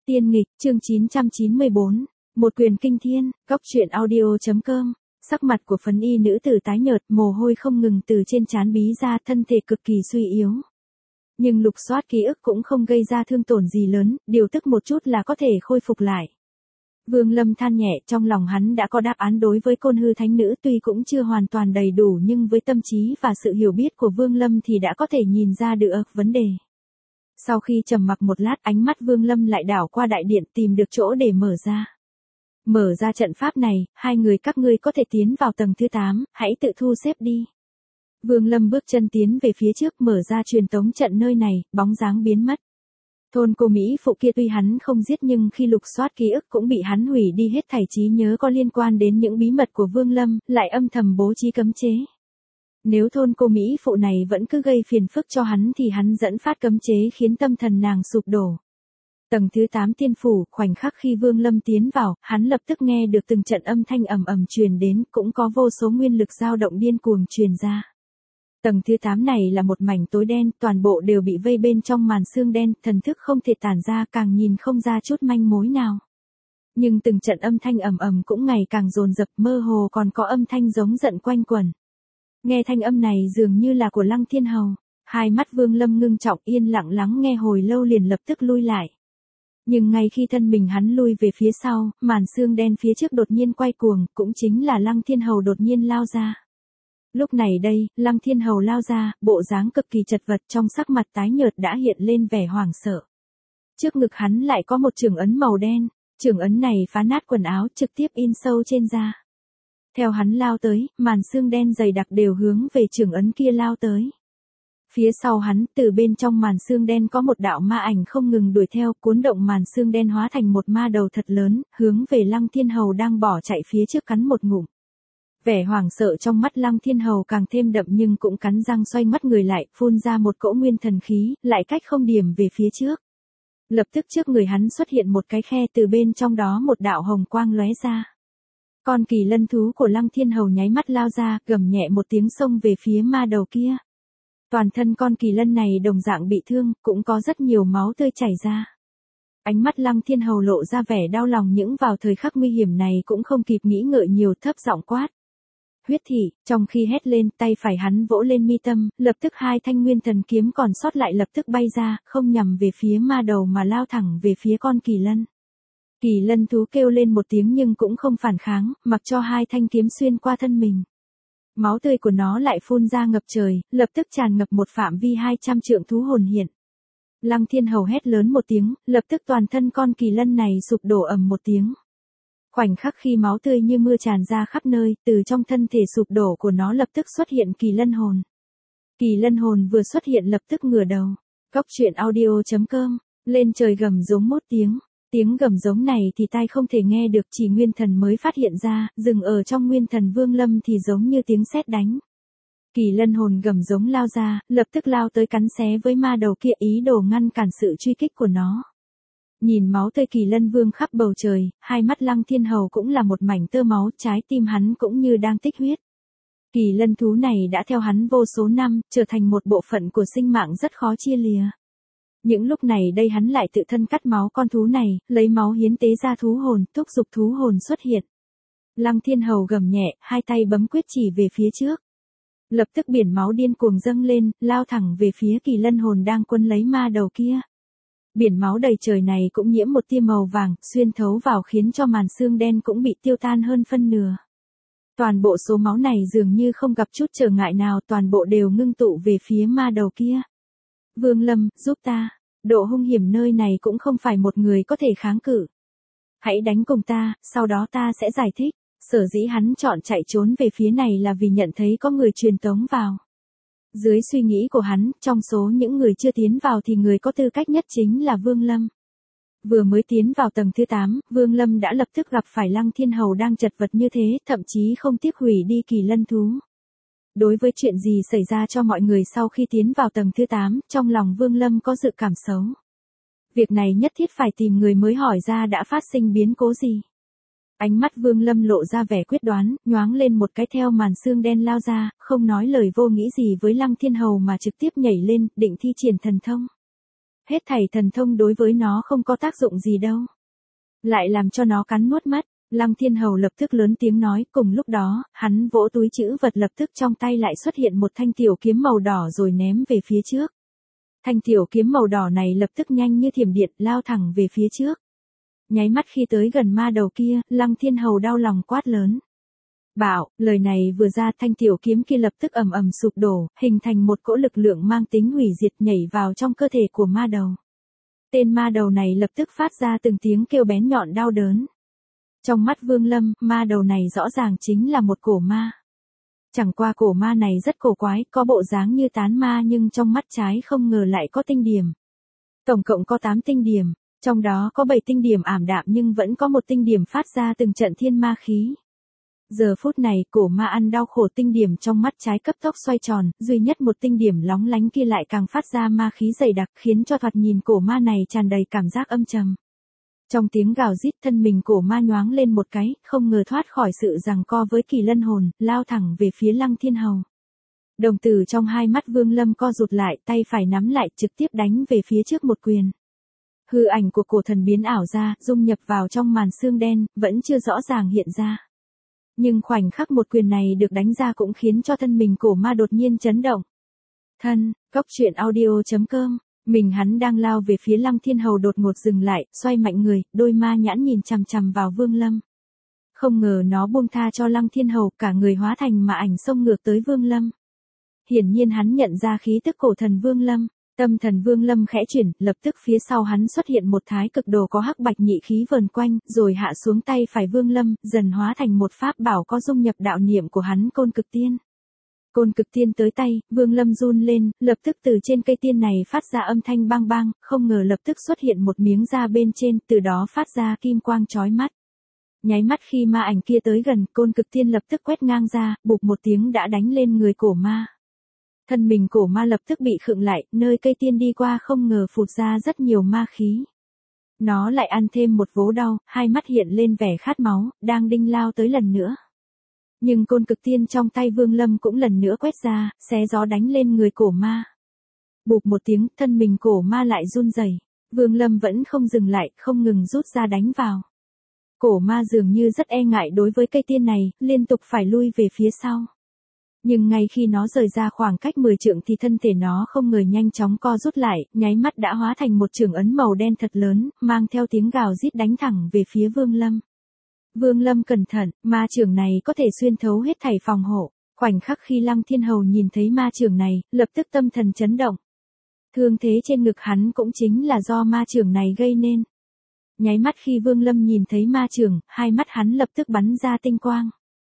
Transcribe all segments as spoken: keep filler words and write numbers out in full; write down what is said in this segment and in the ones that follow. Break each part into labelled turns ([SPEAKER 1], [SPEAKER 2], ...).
[SPEAKER 1] Tiên nghịch, chương chín trăm chín mươi bốn, một quyền kinh thiên, góc truyện audio.com. Sắc mặt của phấn y nữ tử tái nhợt, mồ hôi không ngừng từ trên trán bí ra, thân thể cực kỳ suy yếu. Nhưng lục soát ký ức cũng không gây ra thương tổn gì lớn, điều tức một chút là có thể khôi phục lại. Vương Lâm than nhẹ, trong lòng hắn đã có đáp án đối với Côn Hư Thánh Nữ, tuy cũng chưa hoàn toàn đầy đủ nhưng với tâm trí và sự hiểu biết của Vương Lâm thì đã có thể nhìn ra được vấn đề. Sau khi trầm mặc một lát, ánh mắt Vương Lâm lại đảo qua đại điện, tìm được chỗ để mở ra. Mở ra trận pháp này, hai người các ngươi có thể tiến vào tầng thứ tám, hãy tự thu xếp đi. Vương Lâm bước chân tiến về phía trước, mở ra truyền tống trận nơi này, bóng dáng biến mất. Thôn cô Mỹ phụ kia tuy hắn không giết nhưng khi lục soát ký ức cũng bị hắn hủy đi hết thảy trí nhớ có liên quan đến những bí mật của Vương Lâm, lại âm thầm bố trí cấm chế. Nếu thôn cô Mỹ phụ này vẫn cứ gây phiền phức cho hắn thì hắn dẫn phát cấm chế khiến tâm thần nàng sụp đổ. Tầng thứ tám tiên phủ, khoảnh khắc khi Vương Lâm tiến vào, hắn lập tức nghe được từng trận âm thanh ầm ầm truyền đến, cũng có vô số nguyên lực dao động điên cuồng truyền ra. Tầng thứ tám này là một mảnh tối đen, toàn bộ đều bị vây bên trong màn sương đen, thần thức không thể tản ra, càng nhìn không ra chút manh mối nào. Nhưng từng trận âm thanh ầm ầm cũng ngày càng dồn dập, mơ hồ còn có âm thanh giống giận quanh quẩn. Nghe thanh âm này dường như là của Lăng Thiên Hầu, hai mắt Vương Lâm ngưng trọng, yên lặng lắng nghe hồi lâu liền lập tức lui lại. Nhưng ngay khi thân mình hắn lui về phía sau, màn sương đen phía trước đột nhiên quay cuồng, cũng chính là Lăng Thiên Hầu đột nhiên lao ra. Lúc này đây, Lăng Thiên Hầu lao ra, bộ dáng cực kỳ chật vật, trong sắc mặt tái nhợt đã hiện lên vẻ hoảng sợ. Trước ngực hắn lại có một chưởng ấn màu đen, chưởng ấn này phá nát quần áo, trực tiếp in sâu trên da. Theo hắn lao tới, màn sương đen dày đặc đều hướng về chưởng ấn kia lao tới. Phía sau hắn, từ bên trong màn sương đen có một đạo ma ảnh không ngừng đuổi theo, cuốn động màn sương đen hóa thành một ma đầu thật lớn, hướng về Lăng Thiên Hầu đang bỏ chạy phía trước cắn một ngụm. Vẻ hoảng sợ trong mắt Lăng Thiên Hầu càng thêm đậm nhưng cũng cắn răng xoay mắt người lại, phun ra một cỗ nguyên thần khí, lại cách không điểm về phía trước. Lập tức trước người hắn xuất hiện một cái khe, từ bên trong đó một đạo hồng quang lóe ra. Con kỳ lân thú của Lăng Thiên Hầu nháy mắt lao ra, gầm nhẹ một tiếng xông về phía ma đầu kia. Toàn thân con kỳ lân này đồng dạng bị thương, cũng có rất nhiều máu tươi chảy ra. Ánh mắt Lăng Thiên Hầu lộ ra vẻ đau lòng, những vào thời khắc nguy hiểm này cũng không kịp nghĩ ngợi nhiều, thấp giọng quát. Huyết thị, trong khi hét lên, tay phải hắn vỗ lên mi tâm, lập tức hai thanh nguyên thần kiếm còn sót lại lập tức bay ra, không nhằm về phía ma đầu mà lao thẳng về phía con kỳ lân. Kỳ lân thú kêu lên một tiếng nhưng cũng không phản kháng, mặc cho hai thanh kiếm xuyên qua thân mình. Máu tươi của nó lại phun ra ngập trời, lập tức tràn ngập một phạm vi hai trăm trượng thú hồn hiện. Lăng Thiên Hầu hét lớn một tiếng, lập tức toàn thân con kỳ lân này sụp đổ ầm một tiếng. Khoảnh khắc khi máu tươi như mưa tràn ra khắp nơi, từ trong thân thể sụp đổ của nó lập tức xuất hiện kỳ lân hồn. Kỳ lân hồn vừa xuất hiện lập tức ngửa đầu. Góc truyện audio.com, lên trời gầm giống một tiếng. Tiếng gầm giống này thì tai không thể nghe được, chỉ nguyên thần mới phát hiện ra, dừng ở trong nguyên thần Vương Lâm thì giống như tiếng sét đánh. Kỳ lân hồn gầm giống lao ra, lập tức lao tới cắn xé với ma đầu kia, ý đồ ngăn cản sự truy kích của nó. Nhìn máu tươi kỳ lân vương khắp bầu trời, hai mắt Lăng Thiên Hầu cũng là một mảnh tơ máu, trái tim hắn cũng như đang tích huyết. Kỳ lân thú này đã theo hắn vô số năm, trở thành một bộ phận của sinh mạng rất khó chia lìa. Những lúc này đây hắn lại tự thân cắt máu con thú này, lấy máu hiến tế ra thú hồn, thúc giục thú hồn xuất hiện. Lăng Thiên Hầu gầm nhẹ, hai tay bấm quyết chỉ về phía trước. Lập tức biển máu điên cuồng dâng lên, lao thẳng về phía kỳ lân hồn đang quấn lấy ma đầu kia. Biển máu đầy trời này cũng nhiễm một tia màu vàng, xuyên thấu vào khiến cho màn sương đen cũng bị tiêu tan hơn phân nửa. Toàn bộ số máu này dường như không gặp chút trở ngại nào, toàn bộ đều ngưng tụ về phía ma đầu kia. Vương Lâm, giúp ta, độ hung hiểm nơi này cũng không phải một người có thể kháng cự. Hãy đánh cùng ta, sau đó ta sẽ giải thích. Sở dĩ hắn chọn chạy trốn về phía này là vì nhận thấy có người truyền tống vào. Dưới suy nghĩ của hắn, trong số những người chưa tiến vào thì người có tư cách nhất chính là Vương Lâm. Vừa mới tiến vào tầng thứ tám, Vương Lâm đã lập tức gặp phải Lăng Thiên Hầu đang chật vật như thế, thậm chí không tiếc hủy đi kỳ lân thú. Đối với chuyện gì xảy ra cho mọi người sau khi tiến vào tầng thứ tám, trong lòng Vương Lâm có dự cảm xấu. Việc này nhất thiết phải tìm người mới hỏi ra đã phát sinh biến cố gì. Ánh mắt Vương Lâm lộ ra vẻ quyết đoán, nhoáng lên một cái theo màn sương đen lao ra, không nói lời vô nghĩ gì với Lăng Thiên Hầu mà trực tiếp nhảy lên, định thi triển thần thông. Hết thảy thần thông đối với nó không có tác dụng gì đâu. Lại làm cho nó cắn nuốt mất. Lăng Thiên Hầu lập tức lớn tiếng nói, cùng lúc đó, hắn vỗ túi trữ vật lập tức trong tay lại xuất hiện một thanh tiểu kiếm màu đỏ rồi ném về phía trước. Thanh tiểu kiếm màu đỏ này lập tức nhanh như thiểm điện lao thẳng về phía trước. Nháy mắt khi tới gần ma đầu kia, Lăng Thiên Hầu đau lòng quát lớn. Bảo, lời này vừa ra thanh tiểu kiếm kia lập tức ầm ầm sụp đổ, hình thành một cỗ lực lượng mang tính hủy diệt nhảy vào trong cơ thể của ma đầu. Tên ma đầu này lập tức phát ra từng tiếng kêu bén nhọn đau đớn. Trong mắt Vương Lâm, ma đầu này rõ ràng chính là một cổ ma. Chẳng qua cổ ma này rất cổ quái, có bộ dáng như tán ma nhưng trong mắt trái không ngờ lại có tinh điểm. Tổng cộng có tám tinh điểm, trong đó có bảy tinh điểm ảm đạm nhưng vẫn có một tinh điểm phát ra từng trận thiên ma khí. Giờ phút này cổ ma ăn đau khổ tinh điểm trong mắt trái cấp tốc xoay tròn, duy nhất một tinh điểm lóng lánh kia lại càng phát ra ma khí dày đặc khiến cho thoạt nhìn cổ ma này tràn đầy cảm giác âm trầm. Trong tiếng gào rít thân mình cổ ma nhoáng lên một cái, không ngờ thoát khỏi sự giằng co với Kỳ Lân hồn, lao thẳng về phía Lăng Thiên Hầu. Đồng tử trong hai mắt Vương Lâm co rụt lại, tay phải nắm lại trực tiếp đánh về phía trước một quyền. Hư ảnh của cổ thần biến ảo ra, dung nhập vào trong màn xương đen, vẫn chưa rõ ràng hiện ra. Nhưng khoảnh khắc một quyền này được đánh ra cũng khiến cho thân mình cổ ma đột nhiên chấn động. Thân, Cốc Truyện Audio chấm com. Mình hắn đang lao về phía Lăng Thiên Hầu đột ngột dừng lại, xoay mạnh người, đôi ma nhãn nhìn chằm chằm vào Vương Lâm. Không ngờ nó buông tha cho Lăng Thiên Hầu, cả người hóa thành ma ảnh xông ngược tới Vương Lâm. Hiển nhiên hắn nhận ra khí tức cổ thần Vương Lâm, tâm thần Vương Lâm khẽ chuyển, lập tức phía sau hắn xuất hiện một thái cực đồ có hắc bạch nhị khí vờn quanh, rồi hạ xuống tay phải Vương Lâm, dần hóa thành một pháp bảo có dung nhập đạo niệm của hắn Côn Cực Tiên. Côn Cực Tiên tới tay, Vương Lâm run lên, lập tức từ trên cây tiên này phát ra âm thanh bang bang, không ngờ lập tức xuất hiện một miếng da bên trên, từ đó phát ra kim quang chói mắt. Nháy mắt khi ma ảnh kia tới gần, Côn Cực Tiên lập tức quét ngang ra, bụp một tiếng đã đánh lên người cổ ma. Thân mình cổ ma lập tức bị khựng lại, nơi cây tiên đi qua không ngờ phụt ra rất nhiều ma khí. Nó lại ăn thêm một vố đau, hai mắt hiện lên vẻ khát máu, đang đinh lao tới lần nữa. Nhưng Côn Cực Tiên trong tay Vương Lâm cũng lần nữa quét ra, xé gió đánh lên người cổ ma. Bụp một tiếng, thân mình cổ ma lại run rẩy. Vương Lâm vẫn không dừng lại, không ngừng rút ra đánh vào. Cổ ma dường như rất e ngại đối với cây tiên này, liên tục phải lui về phía sau. Nhưng ngay khi nó rời ra khoảng cách mười trượng thì thân thể nó không ngờ nhanh chóng co rút lại, nháy mắt đã hóa thành một chưởng ấn màu đen thật lớn, mang theo tiếng gào rít đánh thẳng về phía Vương Lâm. Vương Lâm cẩn thận, ma chưởng này có thể xuyên thấu hết thảy phòng hộ. Khoảnh khắc khi Lăng Thiên Hầu nhìn thấy ma chưởng này, lập tức tâm thần chấn động. Thương thế trên ngực hắn cũng chính là do ma chưởng này gây nên. Nháy mắt khi Vương Lâm nhìn thấy ma chưởng, hai mắt hắn lập tức bắn ra tinh quang.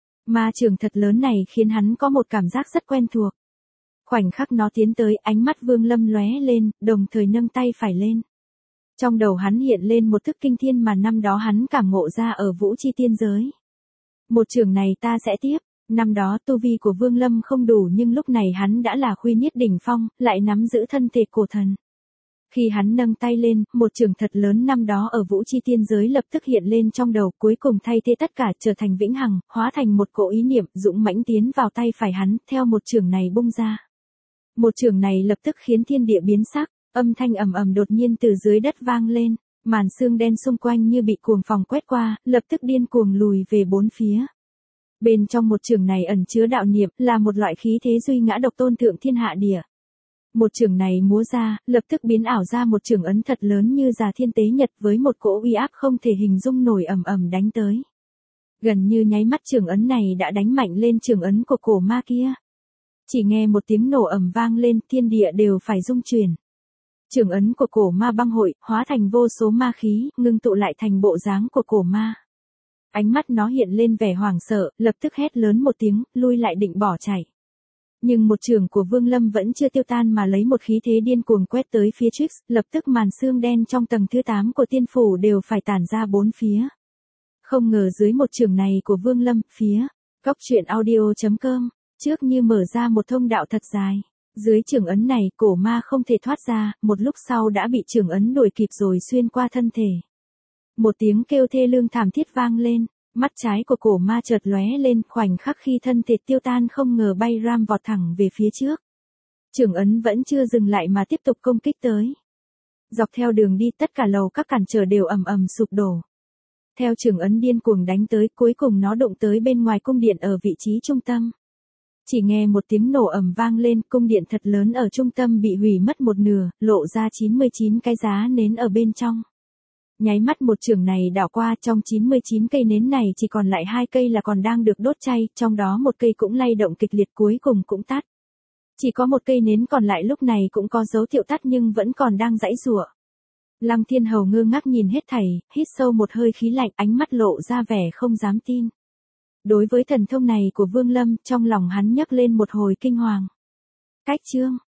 [SPEAKER 1] Ma chưởng thật lớn này khiến hắn có một cảm giác rất quen thuộc. Khoảnh khắc nó tiến tới, ánh mắt Vương Lâm lóe lên, đồng thời nâng tay phải lên. Trong đầu hắn hiện lên một thức kinh thiên mà năm đó hắn cảm ngộ ra ở Vũ Chi Tiên Giới. Một chưởng này ta sẽ tiếp, năm đó tu vi của Vương Lâm không đủ nhưng lúc này hắn đã là Khuy Niết đỉnh phong, lại nắm giữ thân thể cổ thần. Khi hắn nâng tay lên, một chưởng thật lớn năm đó ở Vũ Chi Tiên Giới lập tức hiện lên trong đầu, cuối cùng thay thế tất cả trở thành vĩnh hằng, hóa thành một cỗ ý niệm dũng mãnh tiến vào tay phải hắn, theo một chưởng này bung ra. Một chưởng này lập tức khiến thiên địa biến sắc. Âm thanh ầm ầm đột nhiên từ dưới đất vang lên, màn xương đen xung quanh như bị cuồng phong quét qua, lập tức điên cuồng lùi về bốn phía. Bên trong một chưởng này ẩn chứa đạo niệm, là một loại khí thế duy ngã độc tôn thượng thiên hạ địa. Một chưởng này múa ra, lập tức biến ảo ra một chưởng ấn thật lớn như Già Thiên Tế Nhật với một cỗ uy áp không thể hình dung nổi ầm ầm đánh tới. Gần như nháy mắt chưởng ấn này đã đánh mạnh lên chưởng ấn của cổ ma kia. Chỉ nghe một tiếng nổ ầm vang lên, thiên địa đều phải rung chuyển. Chưởng ấn của cổ ma băng hội, hóa thành vô số ma khí, ngưng tụ lại thành bộ dáng của cổ ma. Ánh mắt nó hiện lên vẻ hoảng sợ, lập tức hét lớn một tiếng, lui lại định bỏ chạy. Nhưng một chưởng của Vương Lâm vẫn chưa tiêu tan mà lấy một khí thế điên cuồng quét tới phía trước, lập tức màn xương đen trong tầng thứ tám của tiên phủ đều phải tản ra bốn phía. Không ngờ dưới một chưởng này của Vương Lâm, phía Cốc Truyện Audio chấm com, trước như mở ra một thông đạo thật dài. Dưới chưởng ấn này, cổ ma không thể thoát ra, một lúc sau đã bị chưởng ấn đuổi kịp rồi xuyên qua thân thể. Một tiếng kêu thê lương thảm thiết vang lên, mắt trái của cổ ma chợt lóe lên, khoảnh khắc khi thân thể tiêu tan không ngờ bay ram vọt thẳng về phía trước. Chưởng ấn vẫn chưa dừng lại mà tiếp tục công kích tới. Dọc theo đường đi tất cả lầu các cản trở đều ầm ầm sụp đổ. Theo trường ấn điên cuồng đánh tới, cuối cùng nó đụng tới bên ngoài cung điện ở vị trí trung tâm. Chỉ nghe một tiếng nổ ầm vang lên, cung điện thật lớn ở trung tâm bị hủy mất một nửa, lộ ra chín mươi chín cái giá nến ở bên trong. Nháy mắt một chưởng này đảo qua, trong chín mươi chín cây nến này chỉ còn lại hai cây là còn đang được đốt chay, trong đó một cây cũng lay động kịch liệt cuối cùng cũng tắt. Chỉ có một cây nến còn lại lúc này cũng có dấu hiệu tắt nhưng vẫn còn đang giãy giụa. Lăng Thiên Hầu ngơ ngác nhìn hết thảy, hít sâu một hơi khí lạnh, ánh mắt lộ ra vẻ không dám tin. Đối với thần thông này của Vương Lâm, trong lòng hắn nhấc lên một hồi kinh hoàng. Cách chương